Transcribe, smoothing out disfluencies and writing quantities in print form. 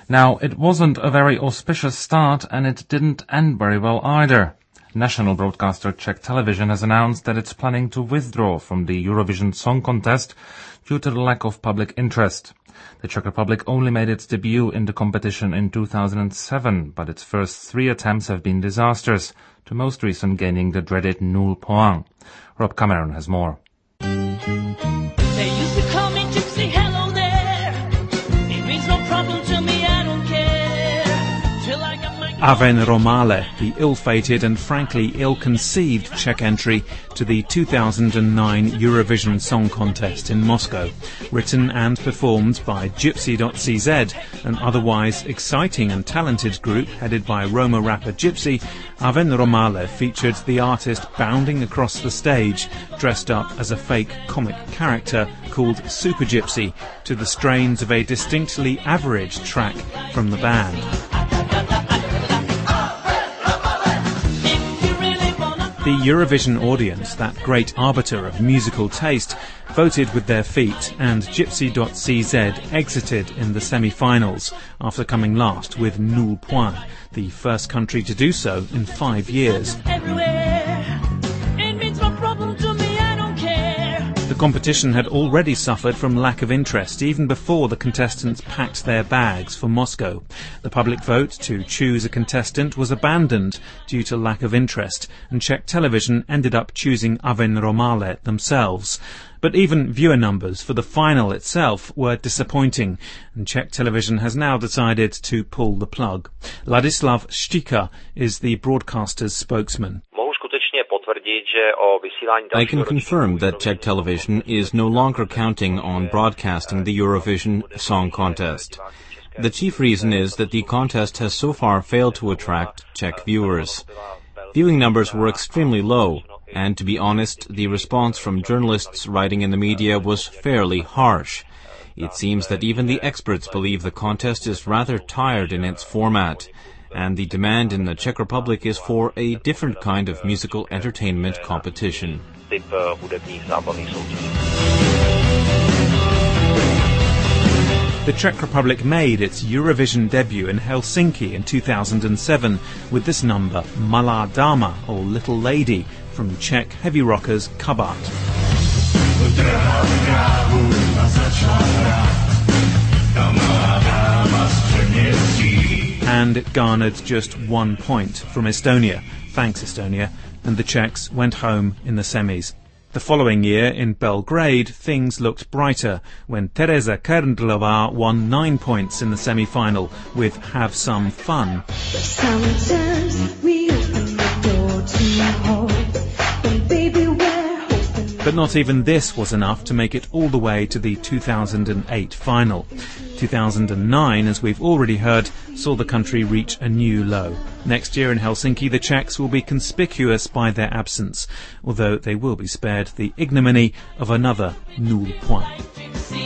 Now, it wasn't a very auspicious start, and it didn't end very well either. National broadcaster Czech Television has announced that it's planning to withdraw from the Eurovision Song Contest due to the lack of public interest. The Czech Republic only made its debut in the competition in 2007, but its first 3 attempts have been disasters, the most recent gaining the dreaded 0 point. Rob Cameron has more. They used to call me Gypsy, hello there. It means no problem to me, I don't care. Till I got my... Aven Romale, the ill-fated and frankly ill-conceived Czech entry to the 2009 Eurovision Song Contest in Moscow. Written and performed by Gypsy.cz, an otherwise exciting and talented group headed by Roma rapper Gypsy, Aven Romale featured the artist bounding across the stage, dressed up as a fake comic character called Super Gypsy, to the strains of a distinctly average track from the band. The Eurovision audience, that great arbiter of musical taste, voted with their feet, and Gypsy.cz exited in the semi-finals after coming last with 0 point, the first country to do so in 5 years. The competition had already suffered from lack of interest even before the contestants packed their bags for Moscow. The public vote to choose a contestant was abandoned due to lack of interest, and Czech Television ended up choosing Aven Romale themselves. But even viewer numbers for the final itself were disappointing, and Czech Television has now decided to pull the plug. Ladislav Štika is the broadcaster's spokesman. I can confirm that Czech Television is no longer counting on broadcasting the Eurovision Song Contest. The chief reason is that the contest has so far failed to attract Czech viewers. Viewing numbers were extremely low, and to be honest, the response from journalists writing in the media was fairly harsh. It seems that even the experts believe the contest is rather tired in its format, and the demand in the Czech Republic is for a different kind of musical entertainment competition. The Czech Republic made its Eurovision debut in Helsinki in 2007 with this number, Malá dáma, or Little Lady, from Czech heavy rockers Kabát. And it garnered just 1 point from Estonia. Thanks, Estonia. And the Czechs went home in the semis. The following year, in Belgrade, things looked brighter when Tereza Kerntlova won 9 points in the semi-final with Have Some Fun. But not even this was enough to make it all the way to the 2008 final. 2009, as we've already heard, saw the country reach a new low. Next year in Helsinki, the Czechs will be conspicuous by their absence, although they will be spared the ignominy of another 0 point.